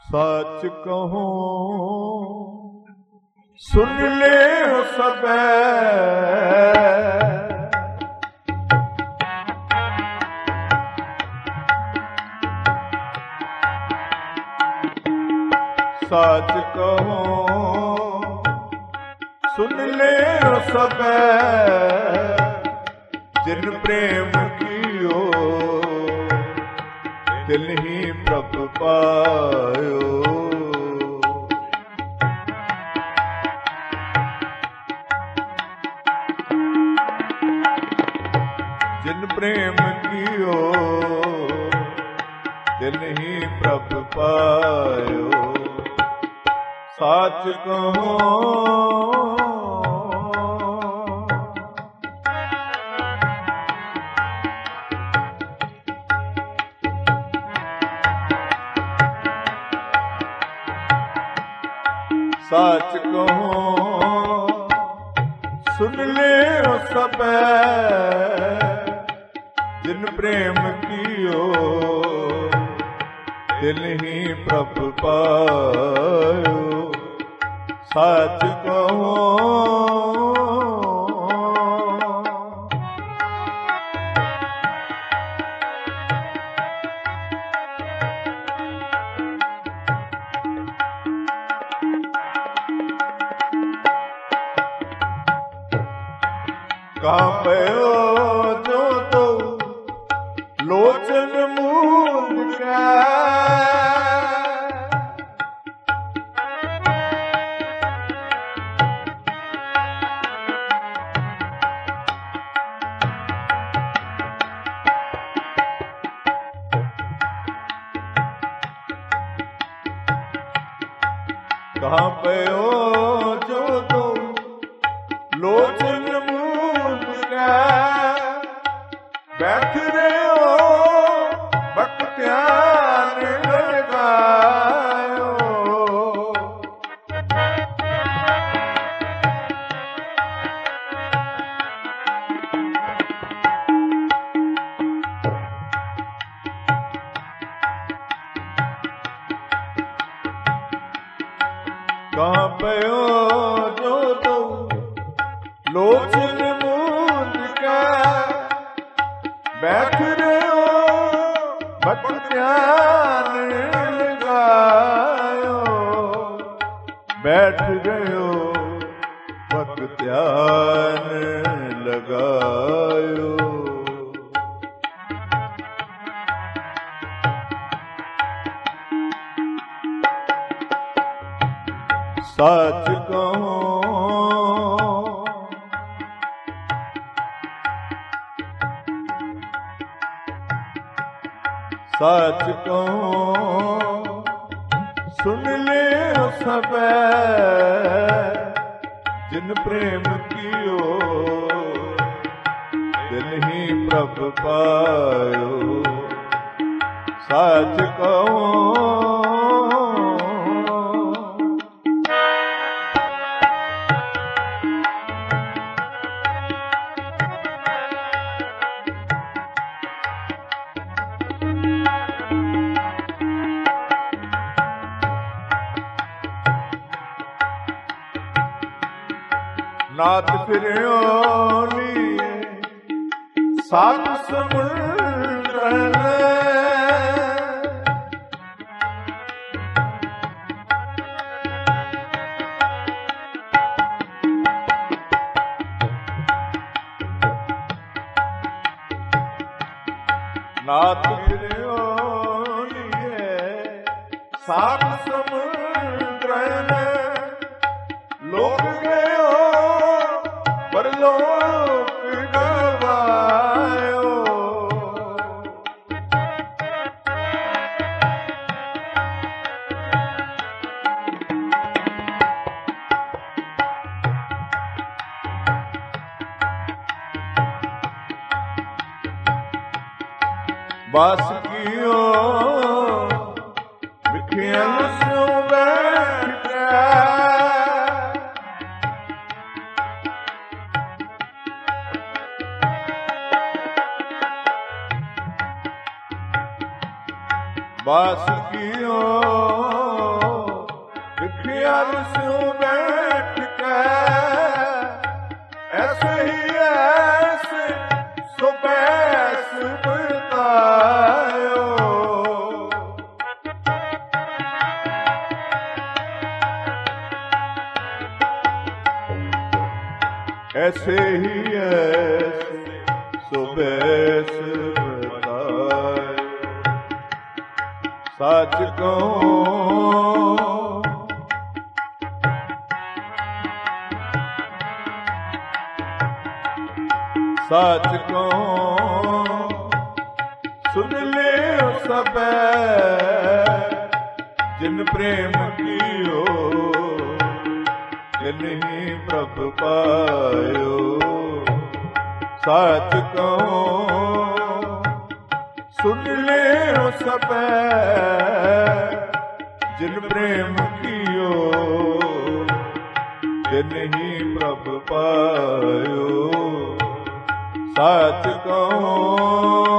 सच कहूं सुन ले सबे, सच कहूं सुन ले सबे, जिन प्रेम कियो तिन ही प्रभु पायो। जिन प्रेम कियो तिन ही प्रभु पायो। सच कहूं सच कहूं सुन ले सबे, जिन प्रेम कियो तिन ही प्रभु पायो। सच कहूं कांपयो जो तो लोचन मूंद के, कांपयो जो तो लोचन मूंद के, बैठ रहे हो बख्तियार लगायो। कांपयो जो तो लोचन मूंद के, बैठ रहे हो बख्तियार लगायो। बैठ गए हो बख्तियार लगायो। सच कहूं सच कहूं सुन ले सबे, जिन प्रेम कियो तिन ही प्रभु पायो। सच कहूं नाथ फिरियो लिए सात समुंदरन, नाथ फिरियो लिए सात समुंदरन, लोग गयो परलोक गवायो। बास कियो मिठियन सो बैठा, बास कियो अरसों बैठ के ऐसे ही ऐसे सो बैस बतायो। ऐसे ही ऐसे सो बैस बतायो। सच कहूं सच कहूं सुन ले सब जिन प्रेम कियो तिन ही प्रभ पायो। सच कहूं सुन ले सब जिन प्रेम कियो तिन ही प्रभ पायो। सच कहूं